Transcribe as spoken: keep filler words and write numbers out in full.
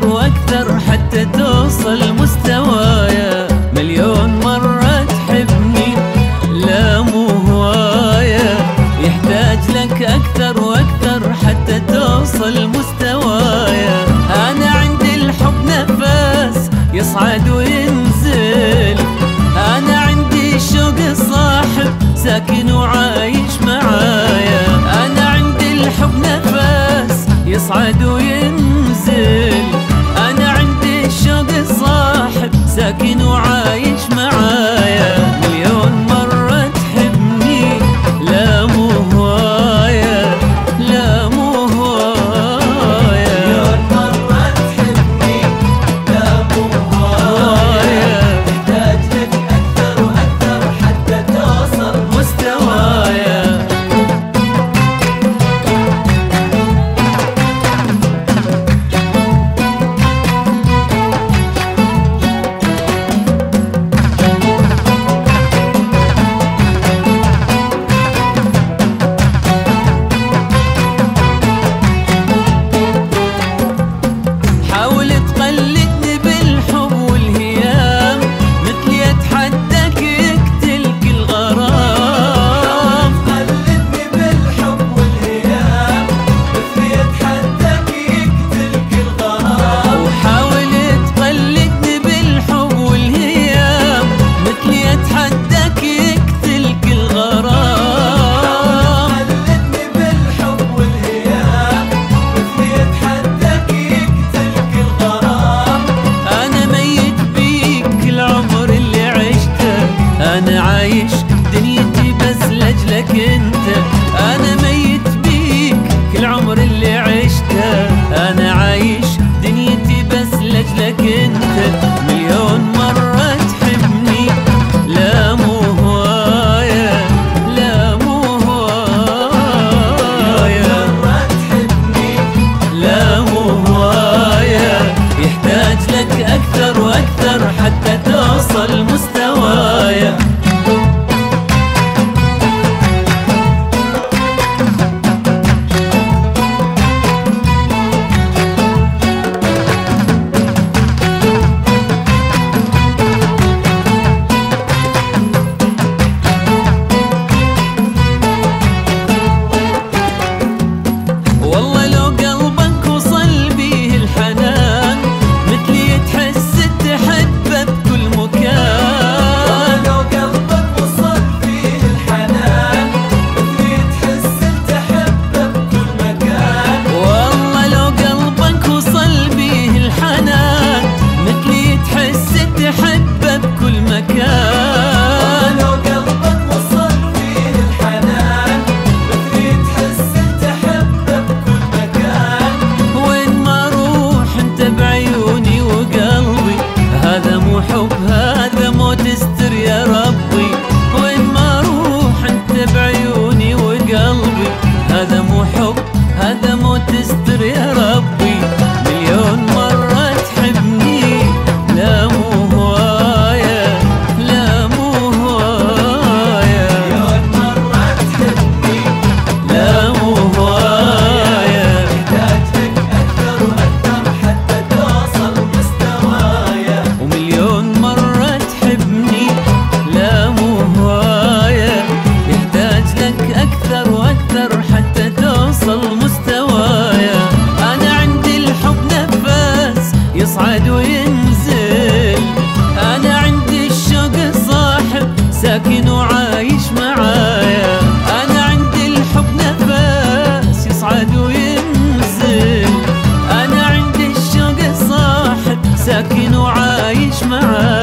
أكثر وأكثر حتى توصل مستوايا. مليون مرة تحبني لا مو هواية، يحتاج لك أكثر وأكثر حتى توصل مستوايا. أنا عندي الحب نفس يصعد وينزل، أنا عندي شوق صاحب ساكن وعايش معايا. أنا عندي الحب نفس يصعد وينزل، أنا عندي شوق صاحب ساكن وعايش معايا. مليون مرة تحبني لا مو هواية، لا مو هواية. مليون مرة تحبني لا مو هواية، يحتاج لك أكثر وأكثر حتى توصل مستوايا. أنا عايش دنيتي بس لأجلك أنت، أنا ميت بيك كل عمر اللي عشته. أنا عايش دنيتي بس لأجلك أنت. مليون مرة تحبني لا مو هواية، لا مو هواية. مرة تحبني لا مو هواية، يحتاج لك أكثر وأكثر حتى توصل مستوايا. والله لو قلبك وصل بيه الحنان مثلي تحس تحبه بكل مكان. لو قلبك وصل فيه الحنان مثلي تحس تحبه بكل مكان. والله لو قلبك وصل بيه الحنان مثلي تحس تحبه بكل مكان. لو قلبك وصل فيه الحنان مثلي تحس تحبه بكل مكان. وين ما اروح انت بعيوني وقلبي، هذا مو حب هذا موت استر يا ربي. وين ما اروح انت بعيوني وقلبي، هذا مو حب هذا موت استر يا ربي. مليون مرة تحبني لا مو هواية، لا مو هواية. مليون مرة تحبني لا مو هواية، يحتاج لك أكثر وأكثر حتى توصل مستوايا. ومليون مرة تحبني لا مو هواية، يحتاج لك أكثر وأكثر حتى توصل مستوايا. أنا عندي الحب نفس يصعد وينزل، أنا عندي الشوق صاحب ساكن وعايش معايا. أنا عندي الحب نفس يصعد وينزل، أنا عندي الشوق صاحب ساكن وعايش معايا.